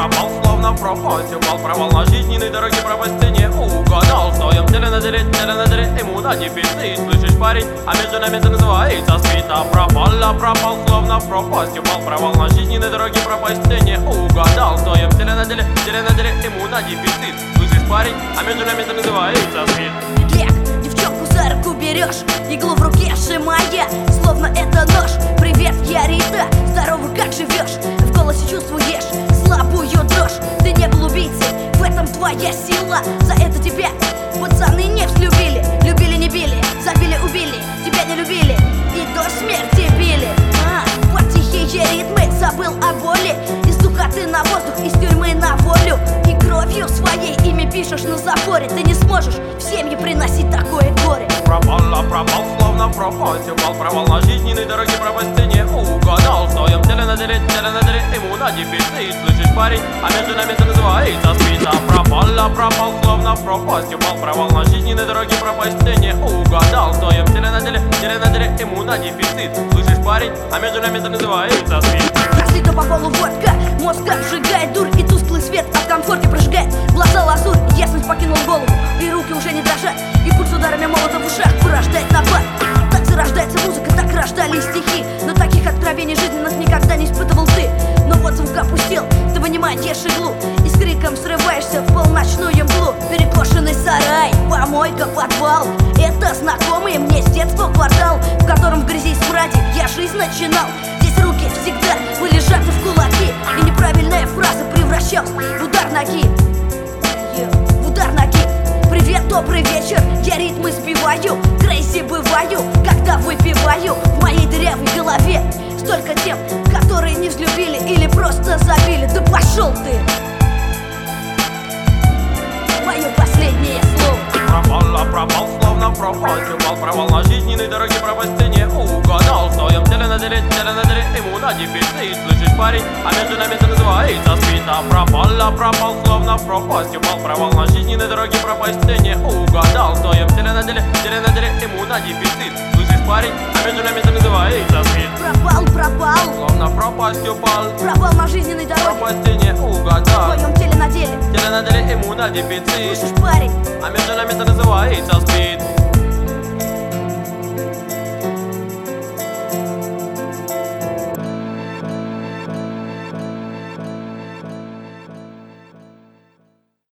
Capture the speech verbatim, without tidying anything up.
пропал, словно в пропасть упал. Провал на жизненной дороге, пропасть ты не угадал. В своем теле на деле, теле на деле, иммуна дефицит. Слышишь, парень, а между нами это называется спит. А пропал, а пропал, словно в пропасть упал. Провал на жизненной дороге, пропасть ты не угадал. В своем теле на деле, теле на деле, иммуна дефицит. Слышишь, парень, а между нами это называется спит. Лек, девчонку за руку берешь, иглу в руке сжимая, словно это нож. Привет, я Рита, здорово, как живешь? В голосе чувствуешь слабую дрожь. Ты не был убийцей, в этом твоя сила. За это тебя пацаны не взлюбили. Любили, не били, забили, убили. Тебя не любили и до смерти били. А, под тихие ритмы забыл о боли. Из духоты на воздух, из тюрьмы на волю. И кровью своей имя пишешь на заборе. Ты не сможешь в семье приносить такое горе. Пропал, а пропал, словно в пропасть упал. Провал на жизненной дороге, пропасть ты не угадал. В своем теле на деле, теле на деле, иммуна дефицит. Слышишь, парень, а между нами это называется спит. А пропал, а пропал, словно в пропасть упал. Провал на жизненной дороге, пропасть ты не угадал. В своем теле на деле, теле на деле, иммуна дефицит. Слышишь, парень, а между нами это называется спит. Разлита по полу водка, мозг обжигает дурь. И тусклый свет от комфорта прожигает глаза лазурь. Ясность покинул голову, и руки уже не дрожат. И пульс ударами молота в ушах порождает напад. Так зарождается музыка, так рождались стихи. Но таких откровений жизненных никогда не испытывал ты. Но вот звук опустил, ты вынимаешь иглу и с криком срываешься в полночную мглу. Перекошенный сарай, помойка, подвал. Это знакомый мне с детства квартал, в котором в грязи и смраде я жизнь начинал. Здесь руки всегда были сжаты в кулаки, и неправильная фраза превращалась в удар ноги. В удар ноги. Привет, добрый вечер, я ритмы сбиваю. Крейзи бываю, когда выпиваю. В моей дырявой голове столько тем, которые не взлюбили или просто забили. Да пошел ты! Мое последнее слово. Пропал, а пропал, словно в пропасть упал. Провал на жизненной дороге, пропасть ты не угадал. В своем теле на деле, теле на деле, иммуна дефицит. Слышишь, парень, а между нами это называется спит. А пропал, а пропал, словно в пропасть упал. Провал на жизненной дороге, пропасть ты не угадал. В своем теле на деле, теле на деле, иммуна дефицит. Слышишь, парень, а между нами это называется спит. Пропал, пропал, Словно в пропасть упал. пропал на жизненной дороге. Пропасть ты не В угадал. твоем теле на деле. Теле на деле, иммуна дефицит. Слышишь, парень? А между нами это называется спит.